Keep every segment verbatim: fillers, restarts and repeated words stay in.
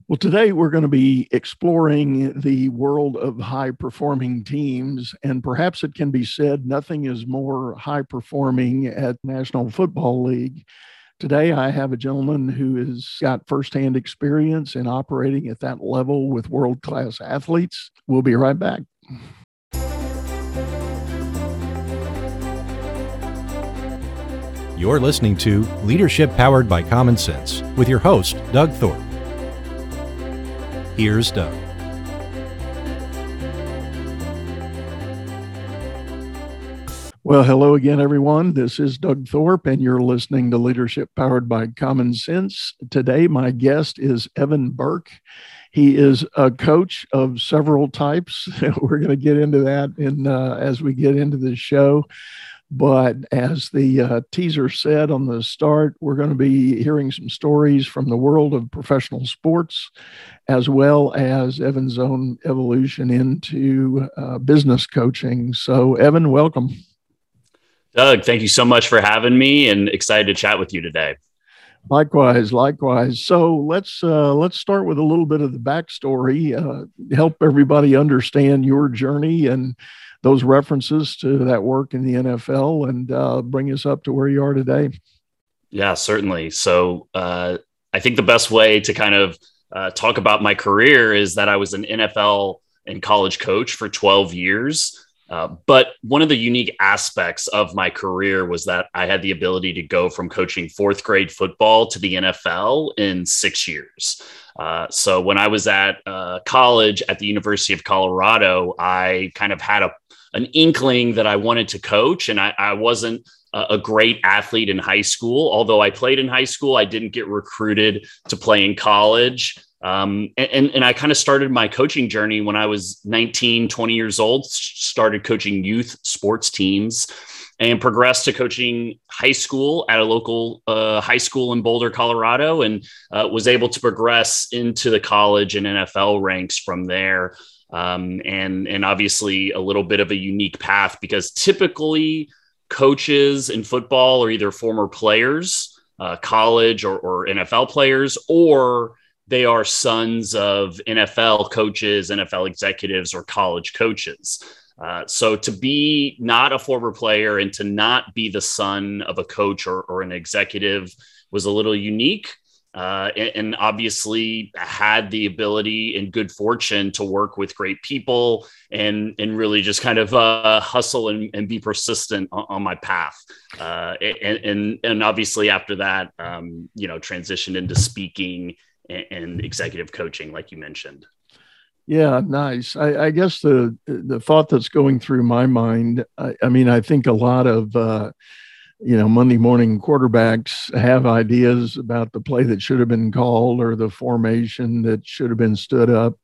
Well, today we're going to be exploring the world of high performing teams, and perhaps it can be said nothing is more high performing at National Football League. Today, I have a gentleman who has got firsthand experience in operating at that level with world class athletes. We'll be right back. You're listening to Leadership Powered by Common Sense with your host, Doug Thorpe. Here's Doug. Well, hello again, everyone. This is Doug Thorpe, and you're listening to Leadership Powered by Common Sense. Today, my guest is Evan Burke. He is a coach of several types. We're going to get into that in uh, as we get into the show. But as the uh, teaser said on the start, we're going to be hearing some stories from the world of professional sports, as well as Evan's own evolution into uh, business coaching. So, Evan, welcome. Doug, thank you so much for having me, and excited to chat with you today. Likewise, likewise. So let's uh, let's start with a little bit of the backstory, uh, help everybody understand your journey and those references to that work in the N F L, and uh, bring us up to where you are today. Yeah, certainly. So uh, I think the best way to kind of uh, talk about my career is that I was an N F L and college coach for twelve years. Uh, but one of the unique aspects of my career was that I had the ability to go from coaching fourth grade football to the N F L in six years. Uh, so when I was at uh, college at the University of Colorado, I kind of had a an inkling that I wanted to coach, and I, I wasn't a, a great athlete in high school. Although I played in high school, I didn't get recruited to play in college. Um, and, and I kind of started my coaching journey when I was nineteen, twenty years old, started coaching youth sports teams and progressed to coaching high school at a local uh, high school in Boulder, Colorado, and uh, was able to progress into the college and N F L ranks from there. Um, and, and obviously a little bit of a unique path, because typically coaches in football are either former players, uh, college or, or N F L players, or they are sons of N F L coaches, N F L executives, or college coaches. Uh, so to be not a former player and to not be the son of a coach or, or an executive was a little unique. Uh, and, and obviously had the ability and good fortune to work with great people and, and really just kind of uh, hustle and, and be persistent on, on my path. Uh, and, and, and obviously after that, um, you know, transitioned into speaking and, and executive coaching, like you mentioned. Yeah, nice. I, I guess the the thought that's going through my mind, I, I mean, I think a lot of, uh, you know, Monday morning quarterbacks have ideas about the play that should have been called or the formation that should have been stood up.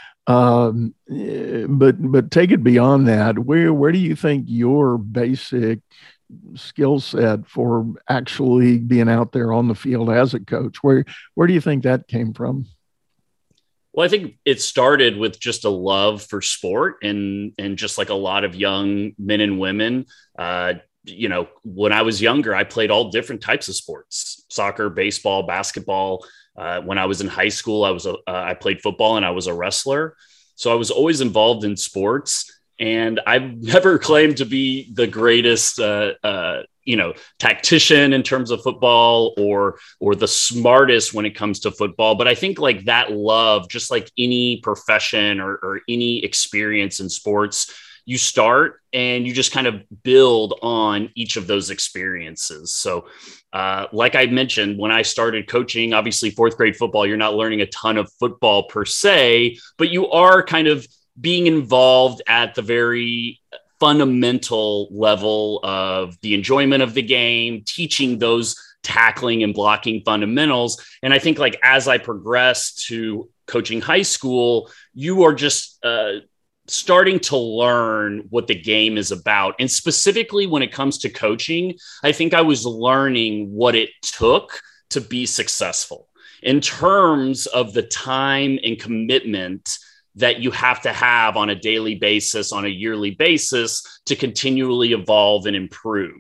Um, but but take it beyond that. Where where do you think your basic skill set for actually being out there on the field as a coach, where where do you think that came from? Well, I think it started with just a love for sport, and and just like a lot of young men and women, uh, you know, when I was younger, I played all different types of sports: soccer, baseball, basketball. Uh, when I was in high school, I was a, uh, I played football and I was a wrestler. So I was always involved in sports, and I've never claimed to be the greatest, uh, uh, you know, tactician in terms of football or or the smartest when it comes to football. But I think like that love, just like any profession or, or any experience in sports, you start and you just kind of build on each of those experiences. So uh, like I mentioned, when I started coaching, obviously fourth grade football, you're not learning a ton of football per se, but you are kind of being involved at the very fundamental level of the enjoyment of the game, teaching those tackling and blocking fundamentals. And I think like as I progressed to coaching high school, you are just uh, starting to learn what the game is about. And specifically when it comes to coaching, I think I was learning what it took to be successful in terms of the time and commitment that you have to have on a daily basis, on a yearly basis, to continually evolve and improve.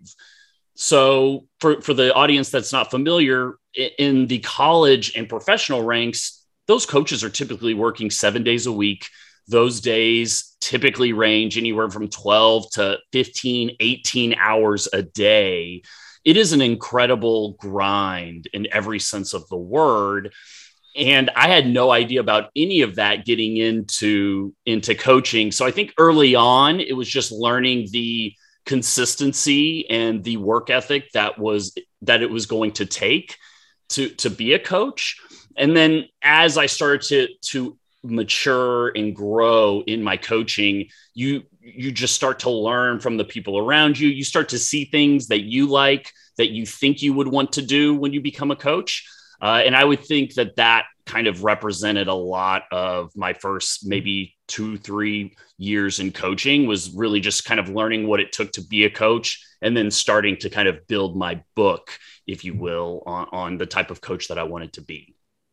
So for, for the audience that's not familiar, in the college and professional ranks, those coaches are typically working seven days a week. Those days typically range anywhere from twelve to fifteen, eighteen hours a day. It is an incredible grind in every sense of the word. And I had no idea about any of that getting into, into coaching. So I think early on, it was just learning the consistency and the work ethic that was, that it was going to take to, to be a coach. And then as I started to, to mature and grow in my coaching, you, you just start to learn from the people around you. You start to see things that you like, that you think you would want to do when you become a coach. Uh, and I would think that that kind of represented a lot of my first maybe two, three years in coaching, was really just kind of learning what it took to be a coach, and then starting to kind of build my book, if you will, on, on the type of coach that I wanted to be.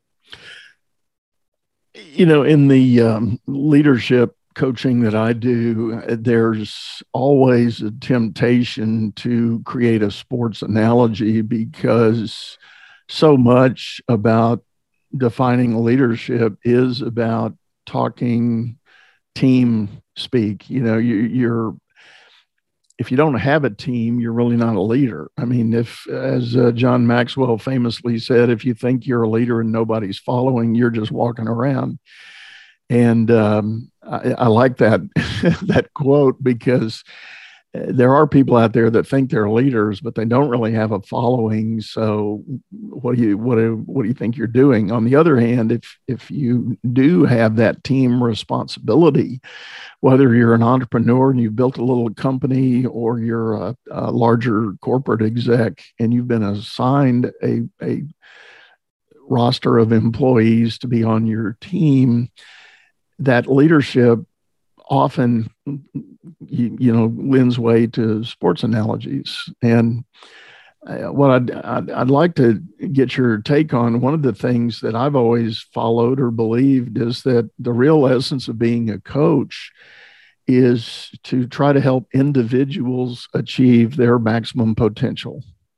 You know, in the um, leadership coaching that I do, there's always a temptation to create a sports analogy, because so much about defining leadership is about talking team speak. You know, you, you're, if you don't have a team, you're really not a leader. I mean, if, as uh, John Maxwell famously said, if you think you're a leader and nobody's following, you're just walking around. And um, I, I like that, that quote, because there are people out there that think they're leaders, but they don't really have a following. So what do you, what do, what do you think you're doing? On the other hand, if, if you do have that team responsibility, whether you're an entrepreneur and you've built a little company, or you're a, a larger corporate exec and you've been assigned a, a roster of employees to be on your team, that leadership often, you, you know, lends way to sports analogies. And uh, what I'd, I'd, I'd like to get your take on, one of the things that I've always followed or believed is that the real essence of being a coach is to try to help individuals achieve their maximum potential.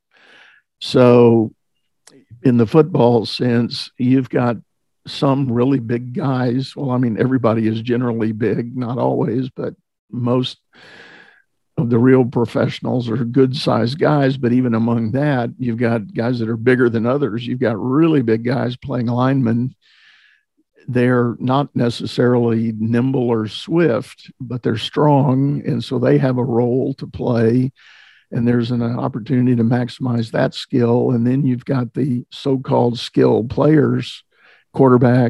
So in the football sense, you've got some really big guys. Well, I mean, everybody is generally big, not always, but most of the real professionals are good sized guys. But even among that, you've got guys that are bigger than others. You've got really big guys playing linemen. They're not necessarily nimble or swift, but they're strong. And so they have a role to play. And there's an opportunity to maximize that skill. And then you've got the so-called skilled players, quarterback,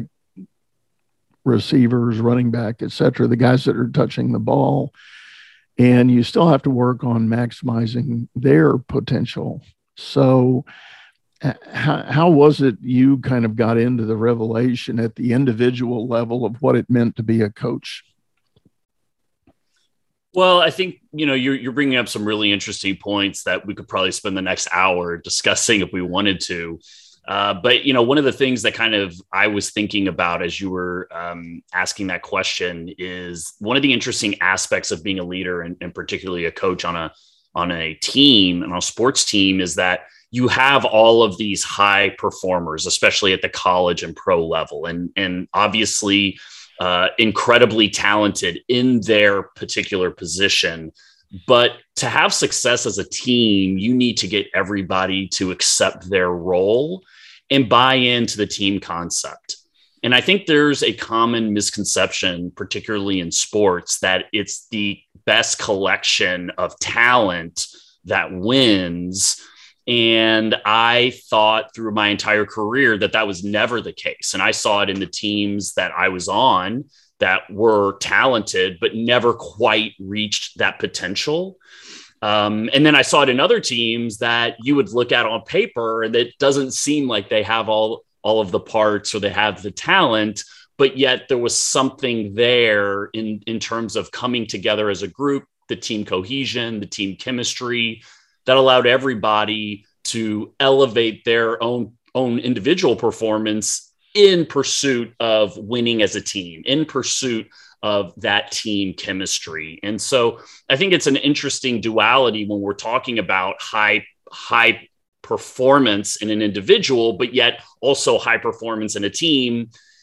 receivers, running back, et cetera, the guys that are touching the ball. And you still have to work on maximizing their potential. So how, how was it you kind of got into the revelation at the individual level of what it meant to be a coach? Well, I think, you know, you're, you're bringing up some really interesting points that we could probably spend the next hour discussing if we wanted to. Uh, but, you know, one of the things that kind of I was thinking about as you were um, asking that question is one of the interesting aspects of being a leader, and, and particularly a coach on a on a team and on a sports team, is that you have all of these high performers, especially at the college and pro level, and and obviously uh, incredibly talented in their particular position. But to have success as a team, you need to get everybody to accept their role and buy into the team concept. And I think there's a common misconception, particularly in sports, that it's the best collection of talent that wins. And I thought through my entire career that that was never the case. And I saw it in the teams that I was on that were talented, but never quite reached that potential. Um, and then I saw it in other teams that you would look at on paper and it doesn't seem like they have all, all of the parts or they have the talent, but yet there was something there in, in terms of coming together as a group, the team cohesion, the team chemistry that allowed everybody to elevate their own, own individual performance in pursuit of winning as a team, in pursuit of that team chemistry. And so I think it's an interesting duality when we're talking about high, high performance in an individual, but yet also high performance in a team.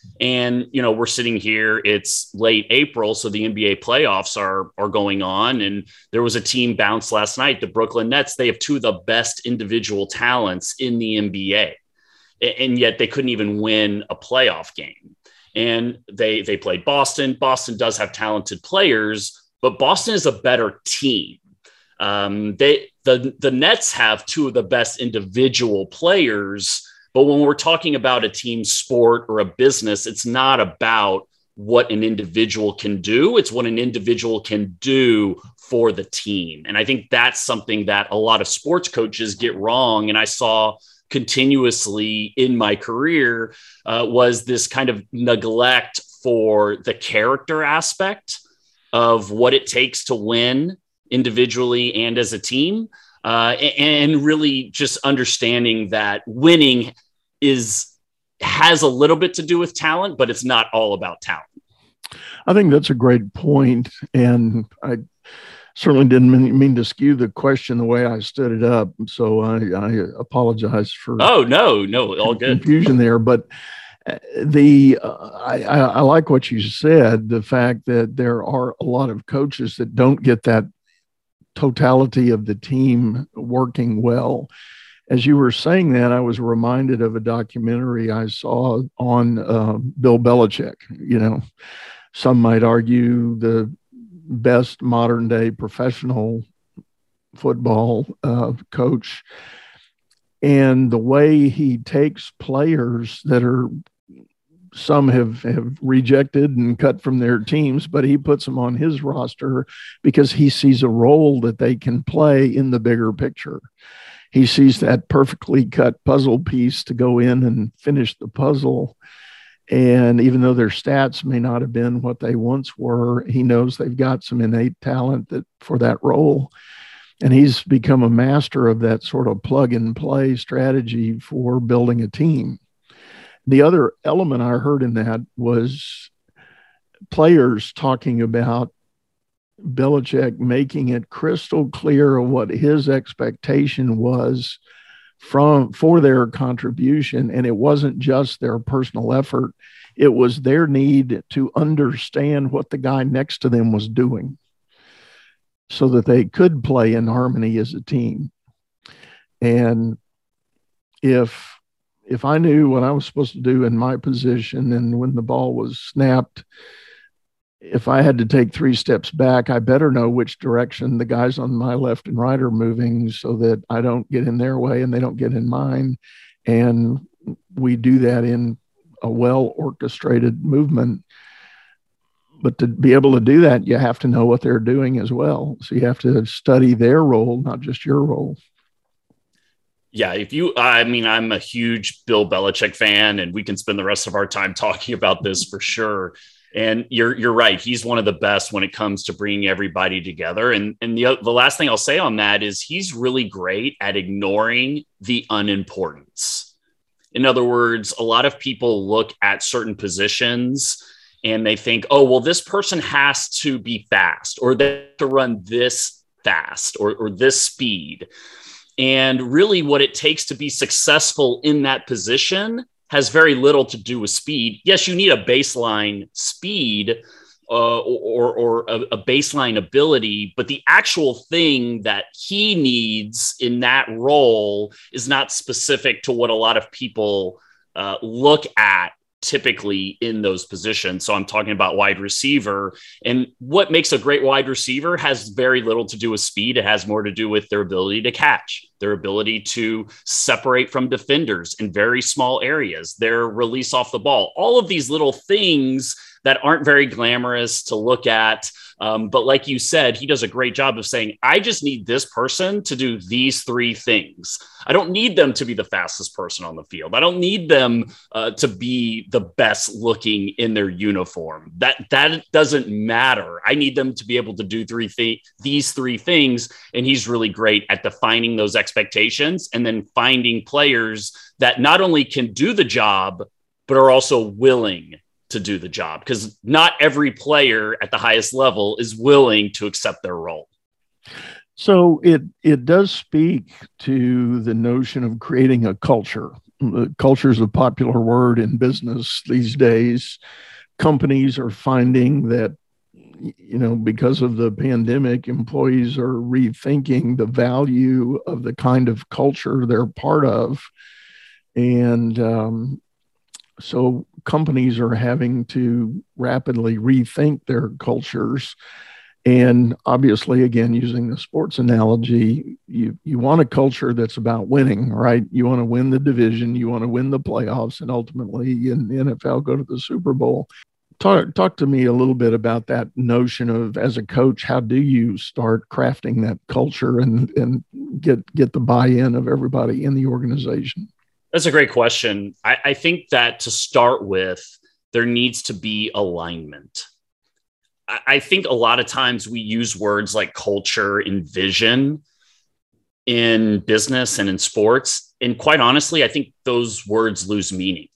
And, you know, we're sitting here, it's late April, so the N B A playoffs are, are going on. And there was a team bounce last night, the Brooklyn Nets. They have two of the best individual talents in the N B A. And yet they couldn't even win a playoff game. And they, they played Boston. Boston does have talented players, but Boston is a better team. Um, they, the, the Nets have two of the best individual players. But when we're talking about a team sport or a business, it's not about what an individual can do. It's what an individual can do for the team. And I think that's something that a lot of sports coaches get wrong. And I saw continuously in my career uh, was this kind of neglect for the character aspect of what it takes to win individually and as a team. Uh, and really just understanding that winning is has a little bit to do with talent, but it's not all about talent. I think that's a great point. And I certainly didn't mean, mean to skew the question the way I stood it up. So I, I apologize for oh no, no, all good confusion there. But the uh, I, I like what you said, the fact that there are a lot of coaches that don't get that totality of the team working well. As you were saying that, I was reminded of a documentary I saw on uh, Bill Belichick. You know, some might argue the best modern day professional football uh, coach. And the way he takes players that are, some have, have rejected and cut from their teams, but he puts them on his roster because he sees a role that they can play in the bigger picture. He sees that perfectly cut puzzle piece to go in and finish the puzzle. And even though their stats may not have been what they once were, he knows they've got some innate talent that for that role. And he's become a master of that sort of plug and play strategy for building a team. The other element I heard in that was players talking about Belichick making it crystal clear what his expectation was from for their contribution. And it wasn't just their personal effort. It was their need to understand what the guy next to them was doing so that they could play in harmony as a team. And if If I knew what I was supposed to do in my position and when the ball was snapped, if I had to take three steps back, I better know which direction the guys on my left and right are moving so that I don't get in their way and they don't get in mine. And we do that in a well-orchestrated movement. But to be able to do that, you have to know what they're doing as well. So you have to study their role, not just your role. Yeah, if you, I mean, I'm a huge Bill Belichick fan, and we can spend the rest of our time talking about this for sure. And you're you're right. He's one of the best when it comes to bringing everybody together. And and the the last thing I'll say on that is he's really great at ignoring the unimportance. In other words, a lot of people look at certain positions and they think, oh, well, this person has to be fast, or they have to run this fast, or or this speed. And really what it takes to be successful in that position has very little to do with speed. Yes, you need a baseline speed uh, or, or a, a baseline ability, but the actual thing that he needs in that role is not specific to what a lot of people uh, look at typically in those positions. So I'm talking about wide receiver, and what makes a great wide receiver has very little to do with speed. It has more to do with their ability to catch, their ability to separate from defenders in very small areas, their release off the ball, all of these little things that aren't very glamorous to look at. Um, but like you said, he does a great job of saying, I just need this person to do these three things. I don't need them to be the fastest person on the field. I don't need them uh, to be the best looking in their uniform. That, that doesn't matter. I need them to be able to do three th- these three things. And he's really great at defining those expectations and then finding players that not only can do the job, but are also willing to do the job, because not every player at the highest level is willing to accept their role. So it it does speak to the notion of creating a culture. culture is a popular word in business these days. Companies are finding that, you know, because of the pandemic, employees are rethinking the value of the kind of culture they're part of. And um, so companies are having to rapidly rethink their cultures. And obviously, again, using the sports analogy, you, you want a culture that's about winning, right? You want to win the division, you want to win the playoffs, and ultimately in the N F L, go to the Super Bowl. Talk, talk to me a little bit about that notion of, as a coach, how do you start crafting that culture and, and get, get the buy-in of everybody in the organization? That's a great question. I, I think that to start with, there needs to be alignment. I, I think a lot of times we use words like culture and vision in business and in sports. And quite honestly, I think those words lose meaning,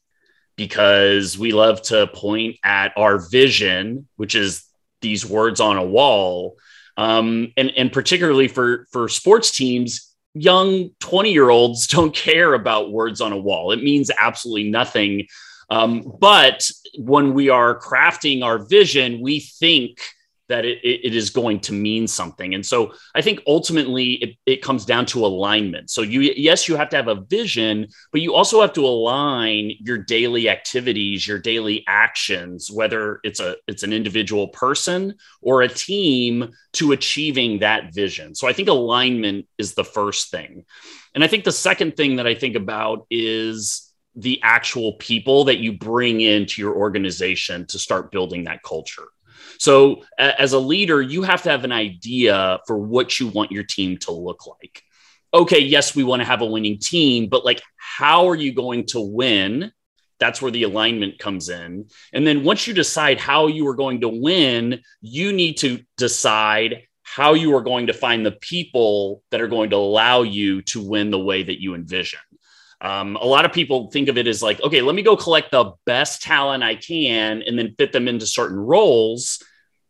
because we love to point at our vision, which is these words on a wall. Um, and, and particularly for, for sports teams, young twenty-year-olds don't care about words on a wall. It means absolutely nothing. Um, but when we are crafting our vision, we think that it, it is going to mean something. And so I think ultimately it, it comes down to alignment. So you, yes, you have to have a vision, but you also have to align your daily activities, your daily actions, whether it's a, it's an individual person or a team, to achieving that vision. So I think alignment is the first thing. And I think the second thing that I think about is the actual people that you bring into your organization to start building that culture. So as a leader, you have to have an idea for what you want your team to look like. Okay, yes, we want to have a winning team, but like, how are you going to win? That's where the alignment comes in. And then once you decide how you are going to win, you need to decide how you are going to find the people that are going to allow you to win the way that you envision. Um, a lot of people think of it as like, okay, let me go collect the best talent I can and then fit them into certain roles.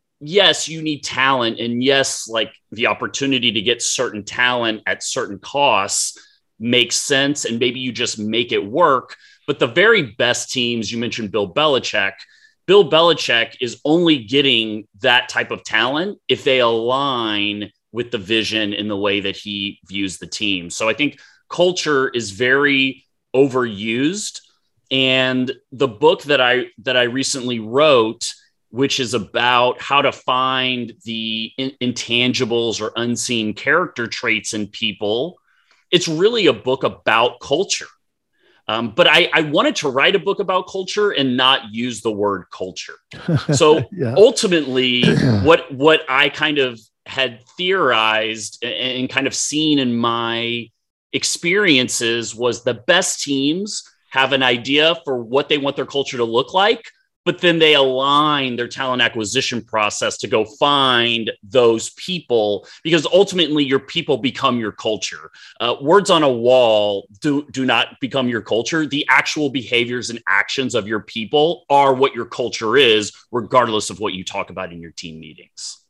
Yes, you need talent. And yes, like the opportunity to get certain talent at certain costs makes sense. And maybe you just make it work. But the very best teams, you mentioned Bill Belichick, Bill Belichick is only getting that type of talent if they align with the vision in the way that he views the team. So I think culture is very overused. And the book that I that I recently wrote, which is about how to find the in- intangibles or unseen character traits in people, it's really a book about culture. Um, but I, I wanted to write a book about culture and not use the word culture. So yeah. ultimately, what what I kind of had theorized and, and kind of seen in my experiences was the best teams have an idea for what they want their culture to look like, but then they align their talent acquisition process to go find those people, because ultimately your people become your culture. Uh, words on a wall do, do not become your culture. The actual behaviors and actions of your people are what your culture is, regardless of what you talk about in your team meetings.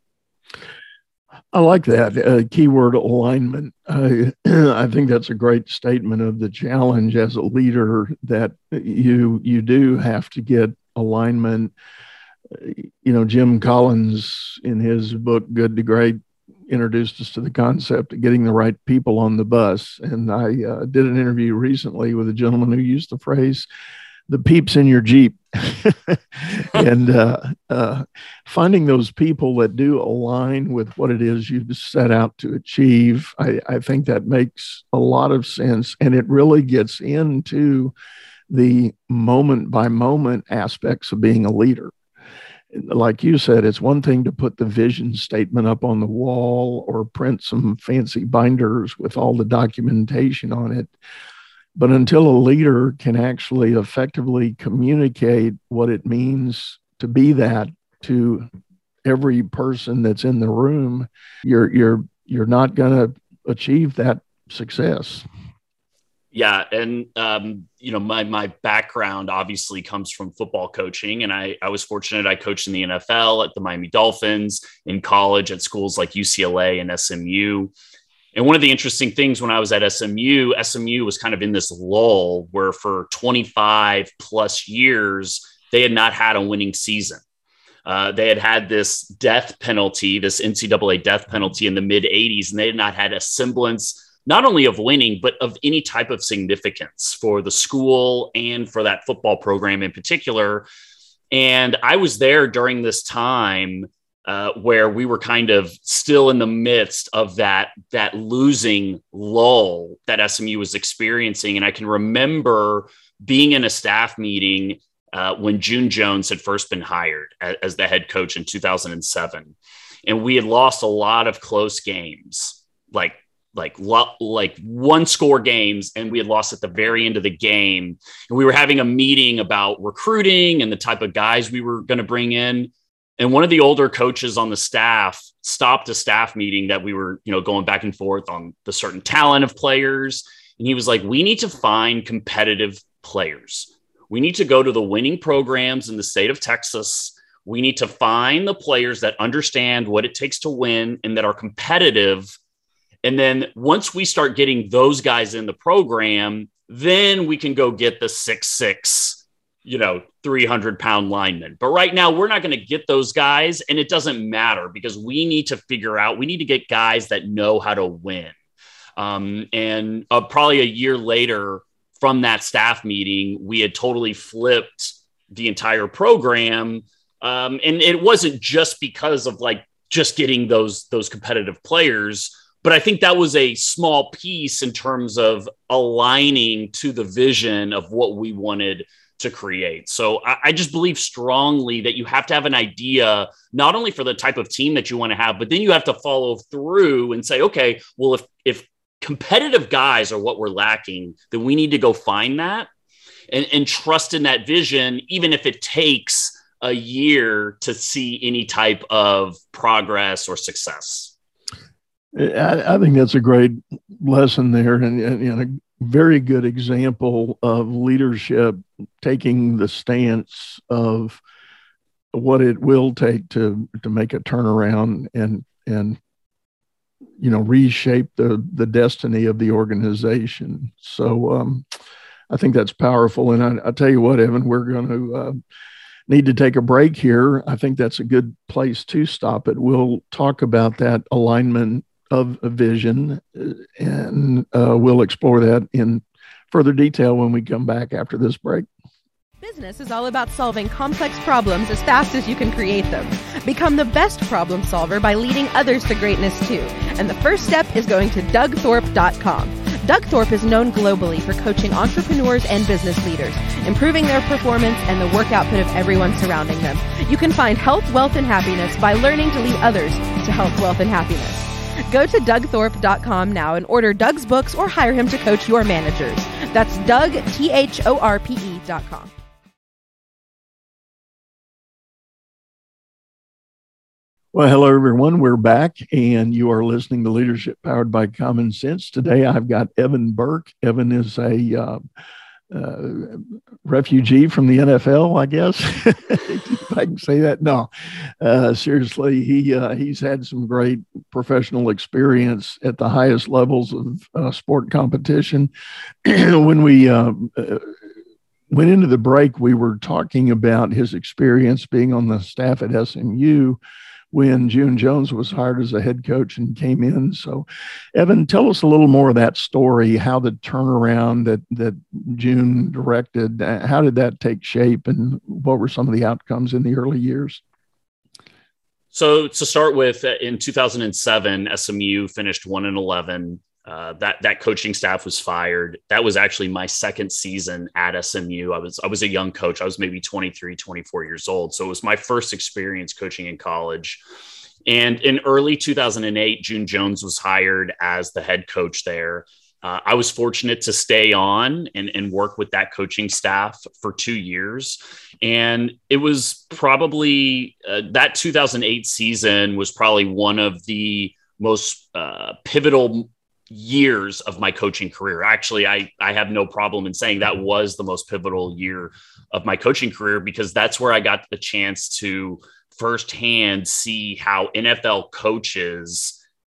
I like that uh, keyword alignment. Uh, I think that's a great statement of the challenge as a leader, that you you do have to get alignment. You know, Jim Collins in his book Good to Great introduced us to the concept of getting the right people on the bus. And I uh, did an interview recently with a gentleman who used the phrase, the peeps in your Jeep. and uh, uh, finding those people that do align with what it is you've set out to achieve, I, I think that makes a lot of sense. And it really gets into the moment by moment aspects of being a leader. Like you said, it's one thing to put the vision statement up on the wall or print some fancy binders with all the documentation on it. But until a leader can actually effectively communicate what it means to be that to every person that's in the room, you're you're you're not going to achieve that success. Yeah, and um, you know, my my background obviously comes from football coaching, and I I was fortunate. I coached in the N F L at the Miami Dolphins, in college at schools like U C L A and S M U. And one of the interesting things when I was at S M U, S M U was kind of in this lull where for twenty-five plus years, they had not had a winning season. Uh, they had had this death penalty, this N C double A death penalty in the mid eighties, and they had not had a semblance not only of winning, but of any type of significance for the school and for that football program in particular. And I was there during this time uh, where we were kind of still in the midst of that, that losing lull that S M U was experiencing. And I can remember being in a staff meeting uh, when June Jones had first been hired as, as the head coach in two thousand seven. And we had lost a lot of close games, like like like one score games, and we had lost at the very end of the game. And we were having a meeting about recruiting and the type of guys we were going to bring in. And one of the older coaches on the staff stopped a staff meeting that we were, you know, going back and forth on the certain talent of players. And he was like, we need to find competitive players. We need to go to the winning programs in the state of Texas. We need to find the players that understand what it takes to win and that are competitive. And then once we start getting those guys in the program, then we can go get the six six, you know, three hundred pound linemen. But right now we're not going to get those guys. And it doesn't matter because we need to figure out, we need to get guys that know how to win. Um, and uh, probably a year later from that staff meeting, we had totally flipped the entire program. Um, and it wasn't just because of like just getting those, those competitive players, but I think that was a small piece in terms of aligning to the vision of what we wanted to create. So I, I just believe strongly that you have to have an idea, not only for the type of team that you want to have, but then you have to follow through and say, okay, well, if, if competitive guys are what we're lacking, then we need to go find that and, and trust in that vision, even if it takes a year to see any type of progress or success. I, I think that's a great lesson there, and, and, and a very good example of leadership taking the stance of what it will take to to make a turnaround and and you know reshape the the destiny of the organization. So um, I think that's powerful. And I, I tell you what, Evan, we're going to uh, need to take a break here. I think that's a good place to stop it. We'll talk about that alignment of a vision, and uh, we'll explore that in further detail when we come back after this break. Business is all about solving complex problems as fast as you can create them. Become the best problem solver by leading others to greatness too. And the first step is going to Doug Thorpe dot com. Doug Thorpe is known globally for coaching entrepreneurs and business leaders, improving their performance and the work output of everyone surrounding them. You can find health, wealth, and happiness by learning to lead others to health, wealth, and happiness. Go to Doug Thorpe dot com now and order Doug's books or hire him to coach your managers. That's Doug, T H O R P E dot com. Well, hello, everyone. We're back, and you are listening to Leadership Powered by Common Sense. Today, I've got Evan Burke. Evan is a uh, uh, refugee from the N F L, I guess, if I can say that. No, uh, seriously, he uh, he's had some great professional experience at the highest levels of uh, sport competition. When we uh, uh, went into the break, we were talking about his experience being on the staff at S M U when June Jones was hired as a head coach and came in. So, Evan, tell us a little more of that story, how the turnaround that, that June directed, how did that take shape, and what were some of the outcomes in the early years? So to start with, in two thousand seven, S M U finished one and eleven. Uh, that that coaching staff was fired. That was actually my second season at S M U. I was I was a young coach. I was maybe twenty-three, twenty-four years old. So it was my first experience coaching in college. And in early two thousand eight, June Jones was hired as the head coach there. Uh, I was fortunate to stay on and, and work with that coaching staff for two years. And it was probably uh, that two thousand eight season was probably one of the most uh, pivotal years of my coaching career. Actually, I, I have no problem in saying that was the most pivotal year of my coaching career, because that's where I got the chance to firsthand see how N F L coaches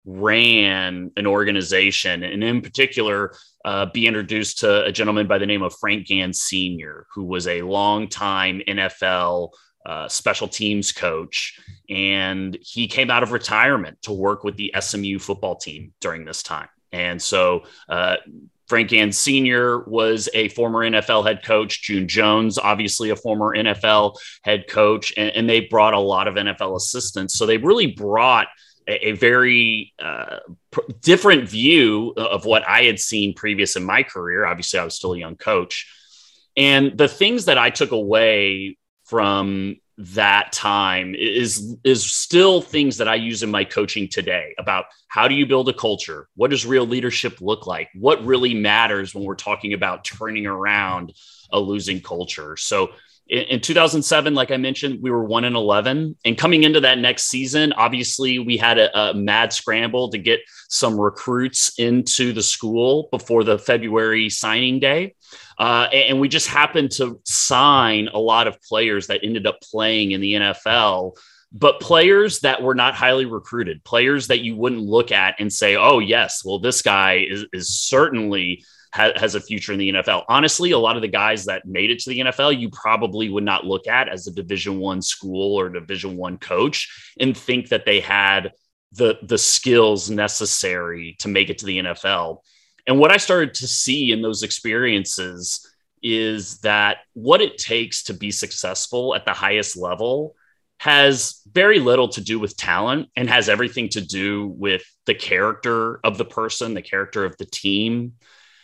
ran an organization, and in particular, uh, be introduced to a gentleman by the name of Frank Gann Senior, who was a longtime N F L uh, special teams coach. And he came out of retirement to work with the S M U football team during this time. And so uh, Frank Gann Senior was a former N F L head coach. June Jones, obviously a former N F L head coach, and, and they brought a lot of N F L assistants. So they really brought a, a very uh, pr- different view of what I had seen previous in my career. Obviously, I was still a young coach. And the things that I took away from that time is, is still things that I use in my coaching today about how do you build a culture? What does real leadership look like? What really matters when we're talking about turning around a losing culture? So in, in two thousand seven, like I mentioned, we were one and eleven, and coming into that next season, obviously we had a, a mad scramble to get some recruits into the school before the February signing day. Uh, and we just happened to sign a lot of players that ended up playing in the N F L, but players that were not highly recruited, players that you wouldn't look at and say, oh, yes, well, this guy is, is certainly ha- has a future in the N F L. Honestly, a lot of the guys that made it to the N F L, you probably would not look at as a Division One school or Division One coach and think that they had the, the skills necessary to make it to the N F L. And what I started to see in those experiences is that what it takes to be successful at the highest level has very little to do with talent and has everything to do with the character of the person, the character of the team.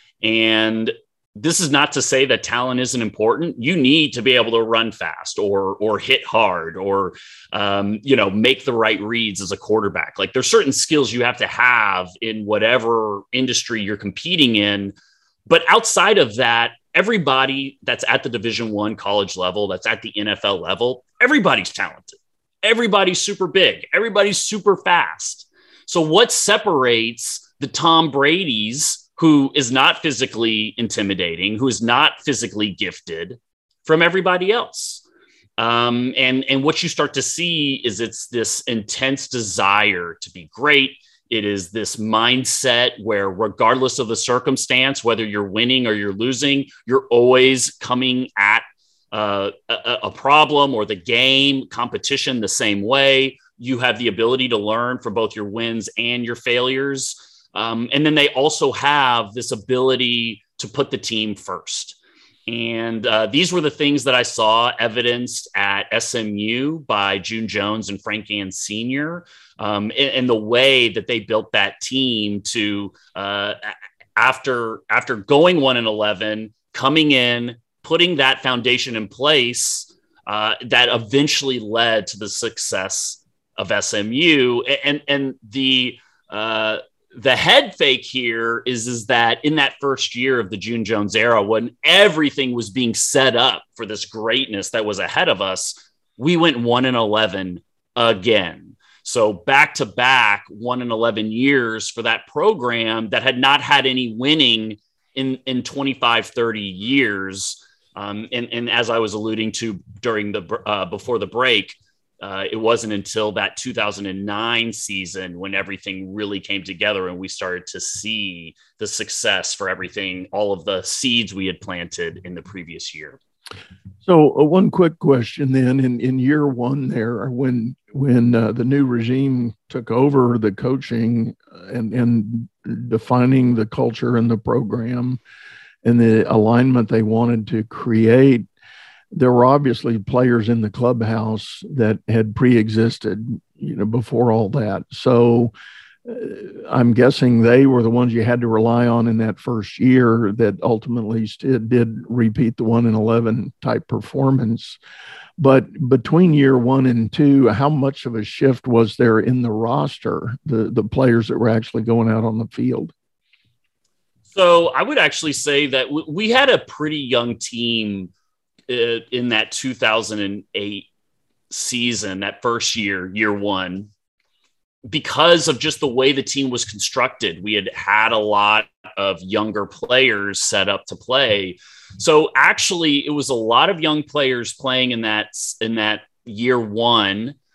And this is not to say that talent isn't important. You need to be able to run fast or or hit hard or, um, you know, make the right reads as a quarterback. Like there's certain skills you have to have in whatever industry you're competing in. But outside of that, everybody that's at the Division One college level, that's at the N F L level, everybody's talented. Everybody's super big. Everybody's super fast. So what separates the Tom Brady's, who is not physically intimidating, who is not physically gifted, from everybody else? Um, and, and what you start to see is it's this intense desire to be great. It is this mindset where regardless of the circumstance, whether you're winning or you're losing, you're always coming at uh, a, a problem or the game, competition the same way. You have the ability to learn from both your wins and your failures. Um, and then they also have this ability to put the team first. And uh, these were the things that I saw evidenced at S M U by June Jones and Frank Gann Senior, um, and, and the way that they built that team to, uh, after, after going one and eleven, coming in, putting that foundation in place uh, that eventually led to the success of S M U. And, and the, uh, The head fake here is, is that in that first year of the June Jones era, when everything was being set up for this greatness that was ahead of us, we went one and eleven again. So back to back one and eleven years for that program that had not had any winning in, in twenty-five, thirty years. Um, and, and as I was alluding to during the, uh, before the break, Uh, it wasn't until that two thousand nine season when everything really came together and we started to see the success for everything, all of the seeds we had planted in the previous year. So uh, one quick question then, in, in year one there, when when uh, the new regime took over the coaching and, and defining the culture and the program and the alignment they wanted to create, there were obviously players in the clubhouse that had pre-existed, you know, before all that. So uh, I'm guessing they were the ones you had to rely on in that first year that ultimately st- did repeat the one and eleven type performance. But between year one and two, how much of a shift was there in the roster, the, the players that were actually going out on the field? So I would actually say that w- we had a pretty young team in that two thousand eight season, that first year, year one, because of just the way the team was constructed. We had had a lot of younger players set up to play. So actually it was a lot of young players playing in that, in that year one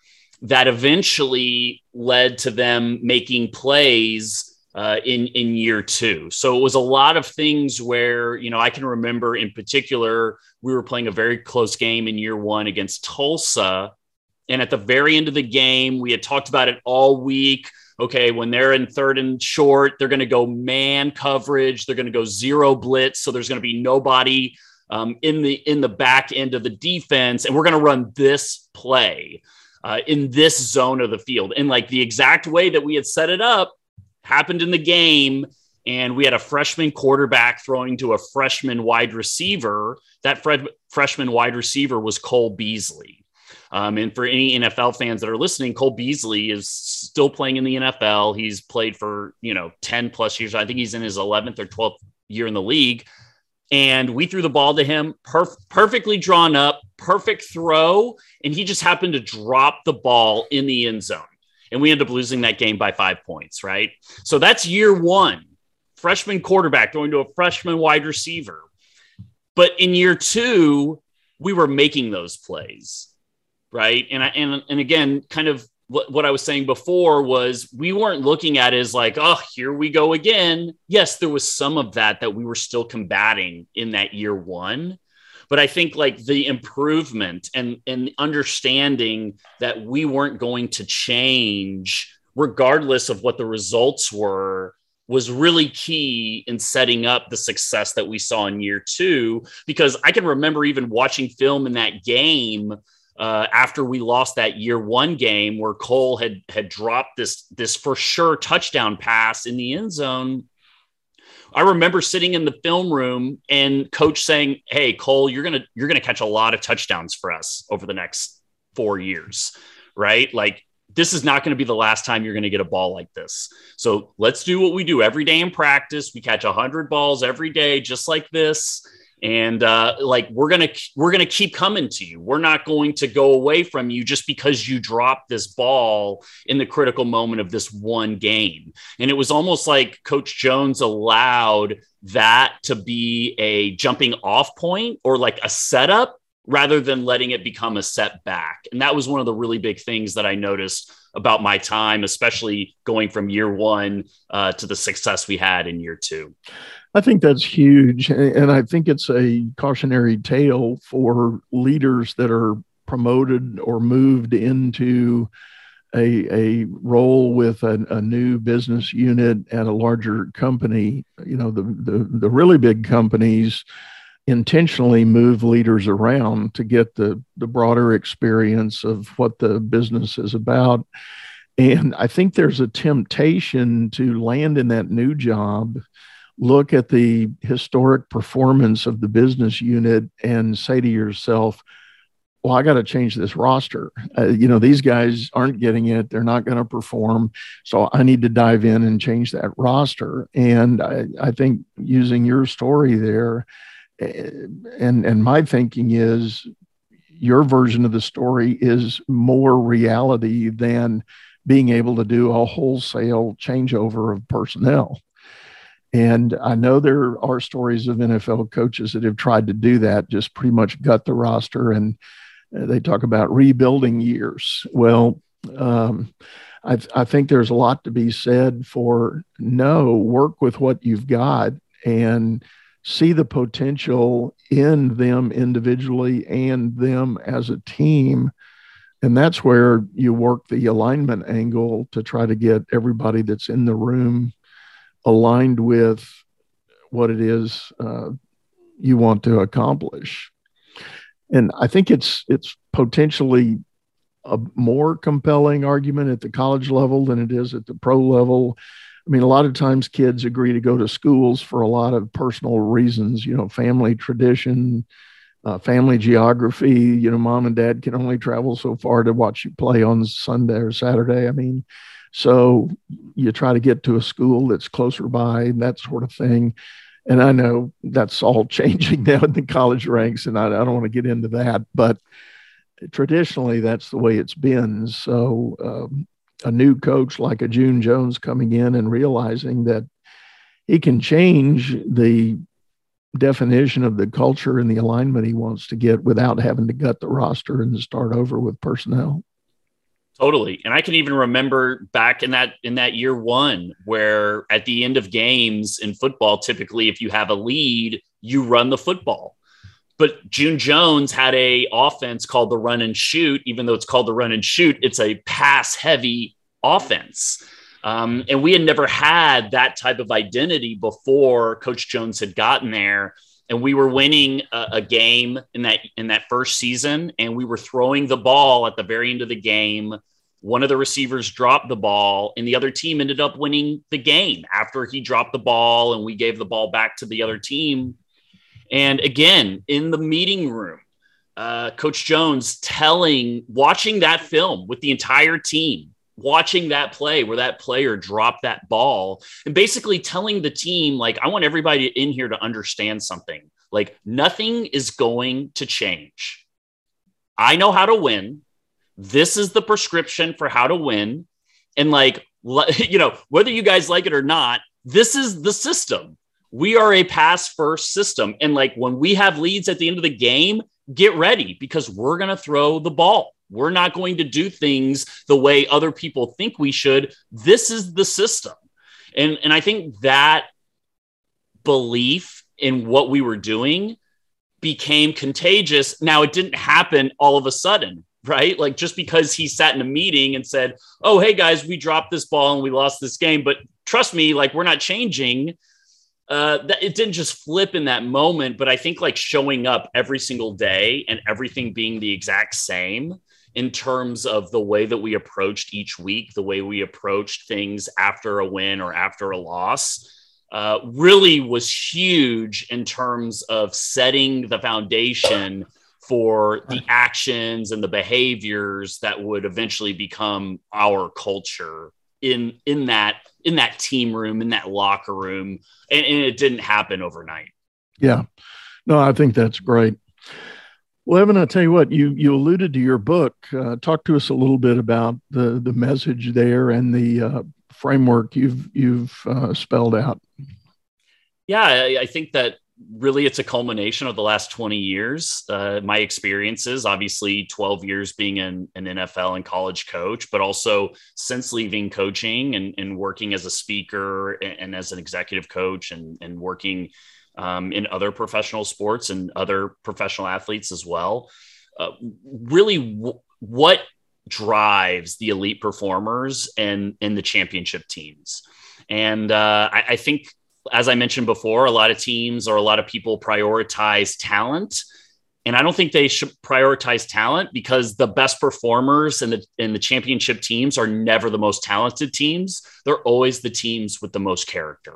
that eventually led to them making plays uh, in, in year two. So it was a lot of things where, you know, I can remember in particular, we were playing a very close game in year one against Tulsa. And at the very end of the game, we had talked about it all week. Okay, when they're in third and short, they're going to go man coverage. They're going to go zero blitz. So there's going to be nobody um, in the in the back end of the defense. And we're going to run this play uh, in this zone of the field. And like the exact way that we had set it up happened in the game. And we had a freshman quarterback throwing to a freshman wide receiver. That fred- freshman wide receiver was Cole Beasley. Um, and for any N F L fans that are listening, Cole Beasley is still playing in the N F L. He's played for, you know, ten plus years. I think he's in his eleventh or twelfth year in the league. And we threw the ball to him, perf- perfectly drawn up, perfect throw. And he just happened to drop the ball in the end zone. And we ended up losing that game by five points, right? So that's year one. Freshman quarterback going to a freshman wide receiver. But in year two, we were making those plays. Right. And I, and, and again, kind of what, what I was saying before was we weren't looking at it as like, oh, here we go again. Yes, there was some of that that we were still combating in that year one. But I think like the improvement and, and understanding that we weren't going to change regardless of what the results were was really key in setting up the success that we saw in year two. Because I can remember even watching film in that game Uh, after we lost that year one game where Cole had had dropped this this for sure touchdown pass in the end zone. I remember sitting in the film room and coach saying, "Hey, Cole, you're gonna you're gonna catch a lot of touchdowns for us over the next four years, right? Like this is not going to be the last time you're going to get a ball like this. So let's do what we do every day in practice. We catch a hundred balls every day, just like this." And uh, like, we're going to, we're going to keep coming to you. We're not going to go away from you just because you dropped this ball in the critical moment of this one game. And it was almost like Coach Jones allowed that to be a jumping off point or like a setup rather than letting it become a setback. And that was one of the really big things that I noticed about my time, especially going from year one uh, to the success we had in year two. I think that's huge. And I think it's a cautionary tale for leaders that are promoted or moved into a, a role with a, a new business unit at a larger company. You know, the, the, the really big companies intentionally move leaders around to get the, the broader experience of what the business is about. And I think there's a temptation to land in that new job, look at the historic performance of the business unit and say to yourself, well, I got to change this roster. Uh, you know, these guys aren't getting it. They're not going to perform. So I need to dive in and change that roster. And I, I think using your story there, and, and my thinking is your version of the story is more reality than being able to do a wholesale changeover of personnel. And I know there are stories of N F L coaches that have tried to do that, just pretty much gut the roster, and they talk about rebuilding years. Well, um, I, I think there's a lot to be said for no, work with what you've got and see the potential in them individually and them as a team. And that's where you work the alignment angle to try to get everybody that's in the room aligned with what it is uh, you want to accomplish. And I think it's it's potentially a more compelling argument at the college level than it is at the pro level. I mean, a lot of times kids agree to go to schools for a lot of personal reasons, you know, family tradition, uh, family geography. You know, mom and dad can only travel so far to watch you play on Sunday or Saturday. I mean, so you try to get to a school that's closer by, that sort of thing. And I know that's all changing now in the college ranks, and I, I don't want to get into that, but traditionally that's the way it's been. So um, a new coach like a June Jones coming in and realizing that he can change the definition of the culture and the alignment he wants to get without having to gut the roster and start over with personnel. Totally. And I can even remember back in that in that year one, where at the end of games in football, typically if you have a lead, you run the football. But June Jones had a offense called the run and shoot. Even though it's called the run and shoot, it's a pass heavy offense. Um, and we had never had that type of identity before Coach Jones had gotten there. And we were winning a, a game in that in that first season, and we were throwing the ball at the very end of the game. One of the receivers dropped the ball, and the other team ended up winning the game after he dropped the ball, and we gave the ball back to the other team. And again, in the meeting room, uh, Coach Jones telling, watching that film with the entire team, watching that play where that player dropped that ball and basically telling the team, like, I want everybody in here to understand something. Like, nothing is going to change. I know how to win. This is the prescription for how to win. And like, you know, whether you guys like it or not, this is the system. We are a pass first system. And like, when we have leads at the end of the game, get ready, because we're going to throw the ball. We're not going to do things the way other people think we should. This is the system. And, and I think that belief in what we were doing became contagious. Now, it didn't happen all of a sudden, right? Like, just because he sat in a meeting and said, oh, hey guys, we dropped this ball and we lost this game, but trust me, like, we're not changing. Uh, that it didn't just flip in that moment, but I think like showing up every single day and everything being the exact same in terms of the way that we approached each week, the way we approached things after a win or after a loss, uh, really was huge in terms of setting the foundation for the actions and the behaviors that would eventually become our culture in, in that, in that team room, in that locker room. And, and it didn't happen overnight. Yeah, no, I think that's great. Well, Evan, I'll tell you what, you, you alluded to your book. Uh, talk to us a little bit about the, the message there and the uh, framework you've, you've uh, spelled out. Yeah, I, I think that really it's a culmination of the last twenty years. Uh, my experiences, obviously twelve years being an, an N F L and college coach, but also since leaving coaching and, and working as a speaker and, and as an executive coach and, and working um, in other professional sports and other professional athletes as well. Uh, really w- what drives the elite performers and, and the championship teams. And uh, I, I think, as I mentioned before, a lot of teams or a lot of people prioritize talent. And I don't think they should prioritize talent, because the best performers and the, and the championship teams are never the most talented teams. They're always the teams with the most character.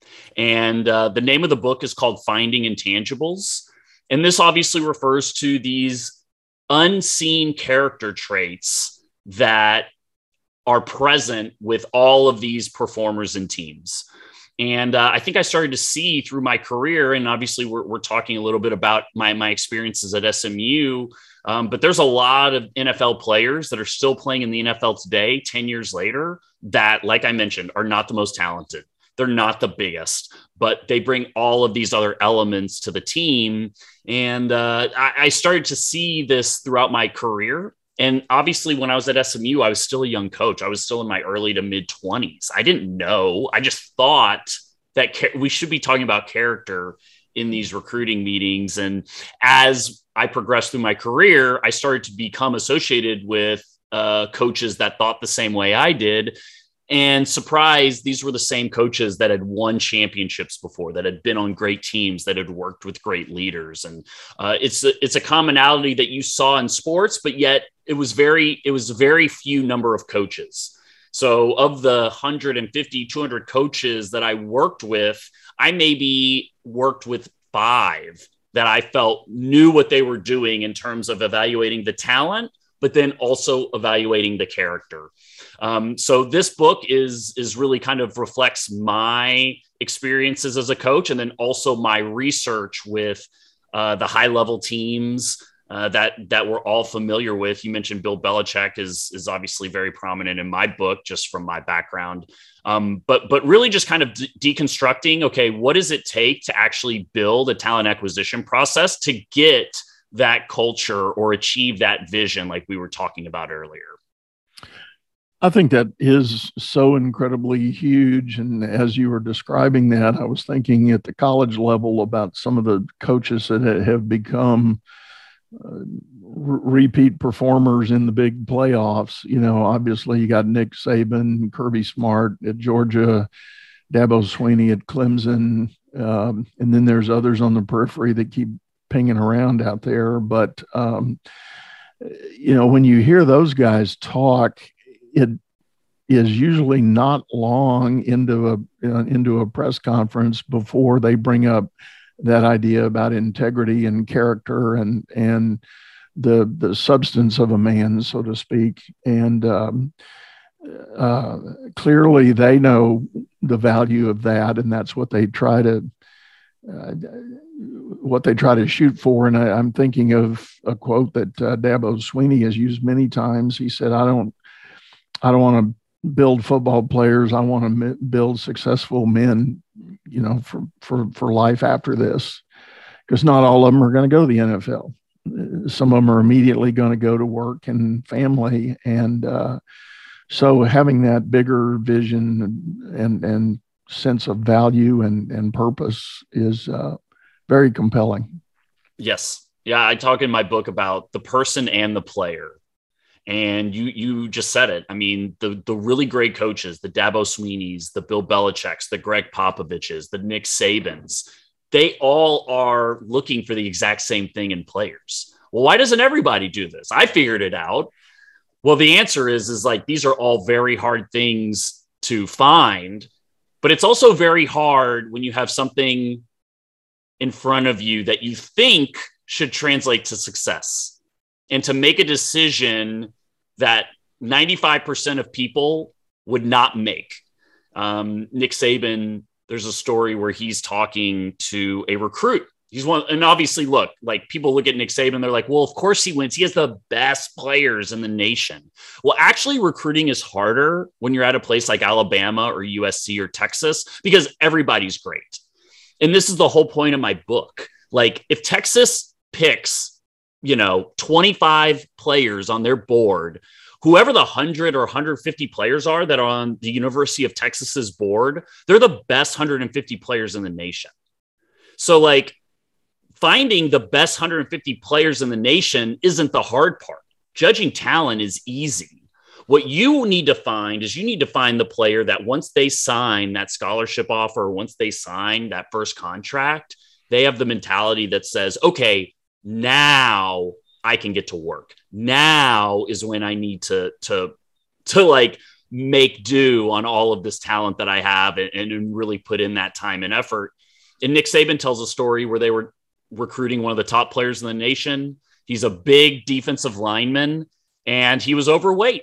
And uh, the name of the book is called Finding Intangibles. And this obviously refers to these unseen character traits that are present with all of these performers and teams. And uh, I think I started to see through my career, and obviously we're, we're talking a little bit about my, my experiences at S M U, um, but there's a lot of N F L players that are still playing in the N F L today, ten years later, that, like I mentioned, are not the most talented. They're not the biggest, but they bring all of these other elements to the team. And uh, I, I started to see this throughout my career. And obviously, when I was at S M U, I was still a young coach. I was still in my early to mid twenties. I didn't know. I just thought that ca- we should be talking about character in these recruiting meetings. And as I progressed through my career, I started to become associated with uh, coaches that thought the same way I did. And surprise, these were the same coaches that had won championships before, that had been on great teams, that had worked with great leaders. And uh, it's a, it's a commonality that you saw in sports, but yet it was very, it was a very few number of coaches. So of the one hundred fifty, two hundred coaches that I worked with, I maybe worked with five that I felt knew what they were doing in terms of evaluating the talent, but then also evaluating the character. Um, so this book is, is really kind of reflects my experiences as a coach, and then also my research with uh, the high level teams uh, that, that we're all familiar with. You mentioned Bill Belichick is, is obviously very prominent in my book, just from my background. Um, but, but really just kind of de- deconstructing, okay, what does it take to actually build a talent acquisition process to get that culture or achieve that vision, like we were talking about earlier? I think that is so incredibly huge. And as you were describing that, I was thinking at the college level about some of the coaches that have become uh, repeat performers in the big playoffs. You know, obviously you got Nick Saban, Kirby Smart at Georgia, Dabo Swinney at Clemson. Um, and then there's others on the periphery that keep pinging around out there. But, um, you know, when you hear those guys talk, it is usually not long into a uh, into a press conference before they bring up that idea about integrity and character and and the the substance of a man, so to speak. And um, uh, clearly, they know the value of that, and that's what they try to uh, what they try to shoot for. And I, I'm thinking of a quote that uh, Dabo Swinney has used many times. He said, "I don't, I don't want to build football players. I want to m- build successful men, you know, for for for life after this, because not all of them are going to go to the N F L. Some of them are immediately going to go to work and family, and uh, so having that bigger vision and and sense of value and and purpose is uh, very compelling." Yes. Yeah. I talk in my book about the person and the player. And you you just said it. I mean, the the really great coaches, the Dabo Sweeneys, the Bill Belichick's, the Greg Popovich's, the Nick Sabans, they all are looking for the exact same thing in players. Well, why doesn't everybody do this? I figured it out. Well, the answer is, is like, these are all very hard things to find, but it's also very hard when you have something in front of you that you think should translate to success, and to make a decision that ninety-five percent of people would not make. Um, Nick Saban, there's a story where he's talking to a recruit. He's one, and obviously, look, like, people look at Nick Saban, they're like, well, of course he wins. He has the best players in the nation. Well, actually, recruiting is harder when you're at a place like Alabama or U S C or Texas, because everybody's great. And this is the whole point of my book. Like, if Texas picks, you know, twenty-five players on their board, whoever the one hundred or one hundred fifty players are that are on the University of Texas's board, they're the best one hundred fifty players in the nation. So, like, finding the best one hundred fifty players in the nation isn't the hard part. Judging talent is easy. What you need to find is you need to find the player that once they sign that scholarship offer, once they sign that first contract, they have the mentality that says, okay, now I can get to work. Now is when I need to, to, to like make do on all of this talent that I have, and, and really put in that time and effort. And Nick Saban tells a story where they were recruiting one of the top players in the nation. He's a big defensive lineman, and he was overweight.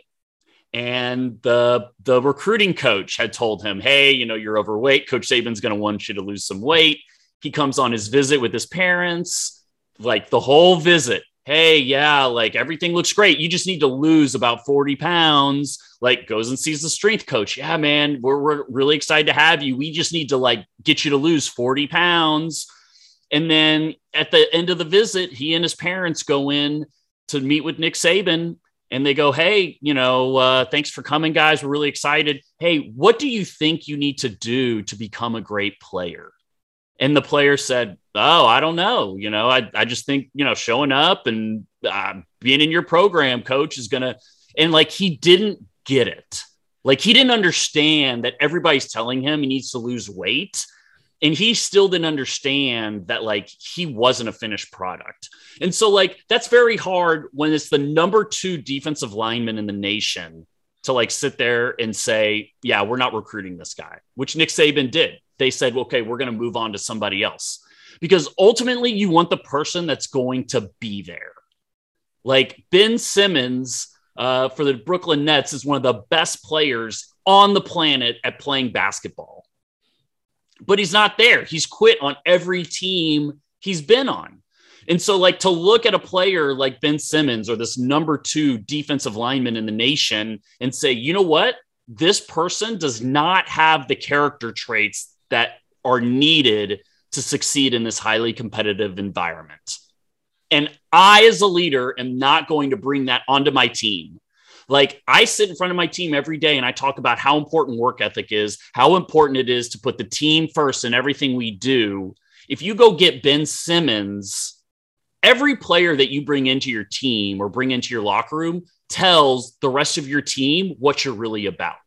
And the, the recruiting coach had told him, hey, you know, you're overweight. Coach Saban's going to want you to lose some weight. He comes on his visit with his parents, like the whole visit. Hey, yeah, like everything looks great. You just need to lose about forty pounds. Like, goes and sees the strength coach. Yeah, man, we're, we're really excited to have you. We just need to like get you to lose forty pounds. And then at the end of the visit, he and his parents go in to meet with Nick Saban, and they go, hey, you know, uh, thanks for coming, guys. We're really excited. Hey, what do you think you need to do to become a great player? And the player said, oh, I don't know. You know, I, I just think, you know, showing up and uh, being in your program, coach, is going to, and like, he didn't get it. Like, he didn't understand that everybody's telling him he needs to lose weight. And he still didn't understand that, like, he wasn't a finished product. And so, like, that's very hard when it's the number two defensive lineman in the nation to like sit there and say, yeah, we're not recruiting this guy, which Nick Saban did. They said, okay, we're going to move on to somebody else, because ultimately you want the person that's going to be there. Like Ben Simmons uh, for the Brooklyn Nets is one of the best players on the planet at playing basketball, but he's not there. He's quit on every team he's been on. And so, like, to look at a player like Ben Simmons or this number two defensive lineman in the nation and say, you know what, this person does not have the character traits that are needed to succeed in this highly competitive environment. And I, as a leader, am not going to bring that onto my team. Like, I sit in front of my team every day and I talk about how important work ethic is, how important it is to put the team first in everything we do. If you go get Ben Simmons, every player that you bring into your team or bring into your locker room tells the rest of your team what you're really about.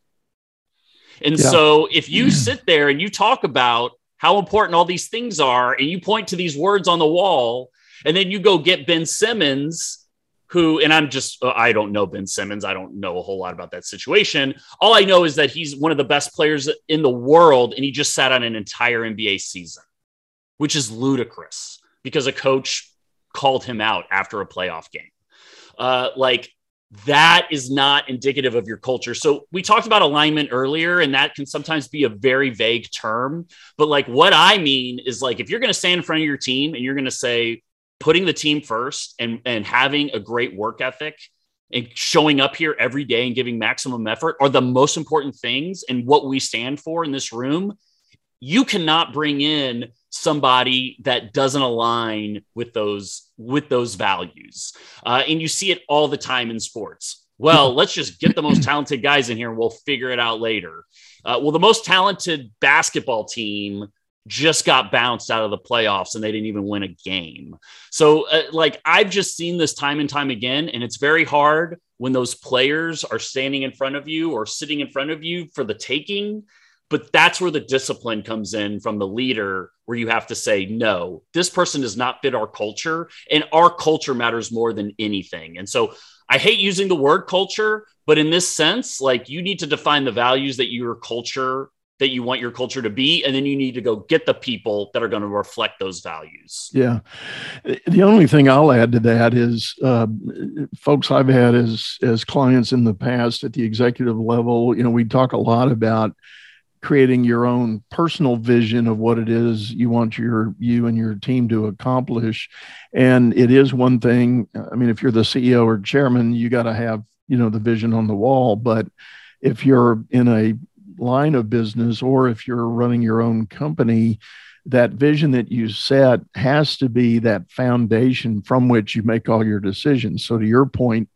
And yeah. so if you sit there and you talk about how important all these things are, and you point to these words on the wall, and then you go get Ben Simmons, who, and I'm just, I don't know Ben Simmons. I don't know a whole lot about that situation. All I know is that he's one of the best players in the world, and he just sat on an entire N B A season, which is ludicrous because a coach called him out after a playoff game. Uh, like, that is not indicative of your culture. So we talked about alignment earlier, and that can sometimes be a very vague term. But like, what I mean is, like, if you're going to stand in front of your team and you're going to say, putting the team first and, and having a great work ethic and showing up here every day and giving maximum effort are the most important things and what we stand for in this room, you cannot bring in somebody that doesn't align with those, with those values. Uh, and you see it all the time in sports. Well, let's just get the most talented guys in here and we'll figure it out later. Uh, well, the most talented basketball team just got bounced out of the playoffs and they didn't even win a game. So uh, like, I've just seen this time and time again, and it's very hard when those players are standing in front of you or sitting in front of you for the taking. But that's where the discipline comes in from the leader, where you have to say, no, this person does not fit our culture, and our culture matters more than anything. And so I hate using the word culture, but in this sense, like, you need to define the values that your culture that you want your culture to be. And then you need to go get the people that are going to reflect those values. Yeah. The only thing I'll add to that is uh, folks I've had as, as clients in the past at the executive level, you know, we talk a lot about creating your own personal vision of what it is you want your, you and your team to accomplish. And it is one thing. I mean, if you're the C E O or chairman, you got to have, you know, the vision on the wall. But if you're in a line of business, or if you're running your own company, that vision that you set has to be that foundation from which you make all your decisions. So to your point,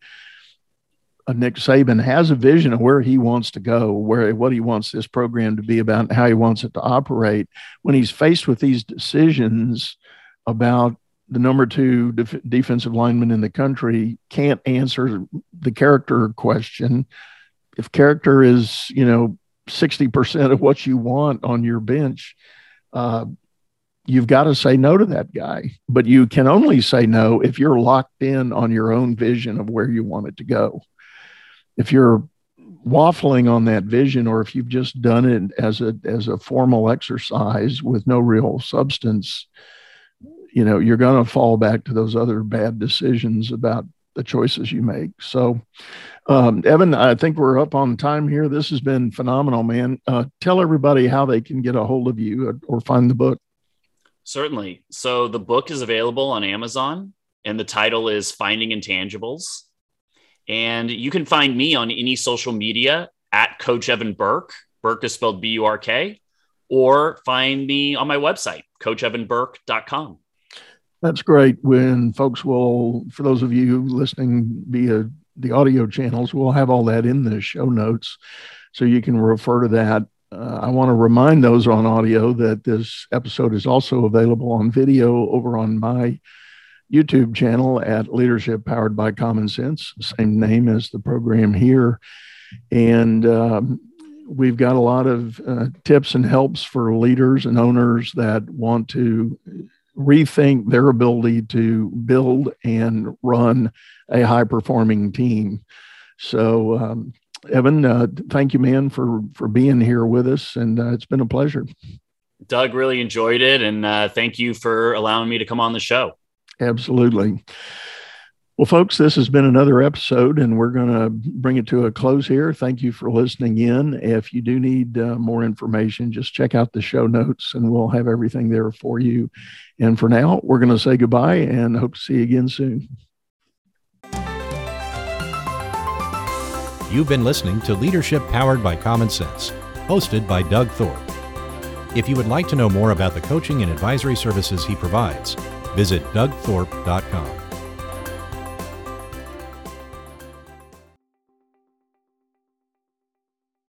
uh, Nick Saban has a vision of where he wants to go, where what he wants this program to be about, and how he wants it to operate. When he's faced with these decisions about the number two def- defensive lineman in the country can't answer the character question. If character is, you know, sixty percent of what you want on your bench, uh, you've got to say no to that guy. But you can only say no if you're locked in on your own vision of where you want it to go. If you're waffling on that vision, or if you've just done it as a as a formal exercise with no real substance, you know, you're going to fall back to those other bad decisions about the choices you make. So, um, Evan, I think we're up on time here. This has been phenomenal, man. Uh, tell everybody how they can get a hold of you or find the book. Certainly. So the book is available on Amazon, and the title is Finding Intangibles. And you can find me on any social media at Coach Evan Burke. Burke is spelled B U R K, or find me on my website, coach evan burke dot com. That's great. When folks will, for those of you listening via the audio channels, we'll have all that in the show notes, so you can refer to that. Uh, I want to remind those on audio that this episode is also available on video over on my YouTube channel at Leadership Powered by Common Sense, same name as the program here. And um, we've got a lot of uh, tips and helps for leaders and owners that want to rethink their ability to build and run a high-performing team. So, um, Evan, uh, thank you, man, for, for being here with us. And uh, it's been a pleasure. Doug, really enjoyed it. And uh, thank you for allowing me to come on the show. Absolutely. Well, folks, this has been another episode, and we're going to bring it to a close here. Thank you for listening in. If you do need uh, more information, just check out the show notes, and we'll have everything there for you. And for now, we're going to say goodbye and hope to see you again soon. You've been listening to Leadership Powered by Common Sense, hosted by Doug Thorpe. If you would like to know more about the coaching and advisory services he provides, visit doug thorpe dot com.